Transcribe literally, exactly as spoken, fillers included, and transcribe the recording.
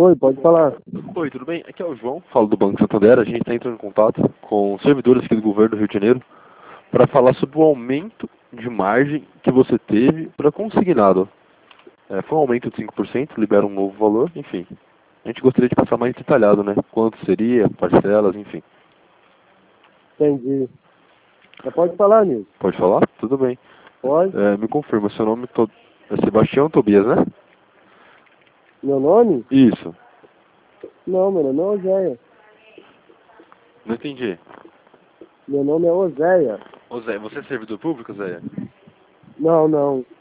Oi, pode falar. Oi, tudo bem? Aqui é o João, falo do Banco Santander. A gente está entrando em contato com servidores aqui do governo do Rio de Janeiro para falar sobre o aumento de margem que você teve para consignado. É, foi um aumento de cinco por cento, libera um novo valor, enfim. A gente gostaria de passar mais detalhado, né? Quanto seria, parcelas, enfim. Entendi. Já pode falar, Nilson? Pode falar? Tudo bem. Pode. É, me confirma, seu nome to... é Sebastião Tobias, né? Meu nome? Isso. Não, meu nome é Oséia. Não entendi. Meu nome é Oséia. Ô Zé, você é servidor público, Zé? Não, não.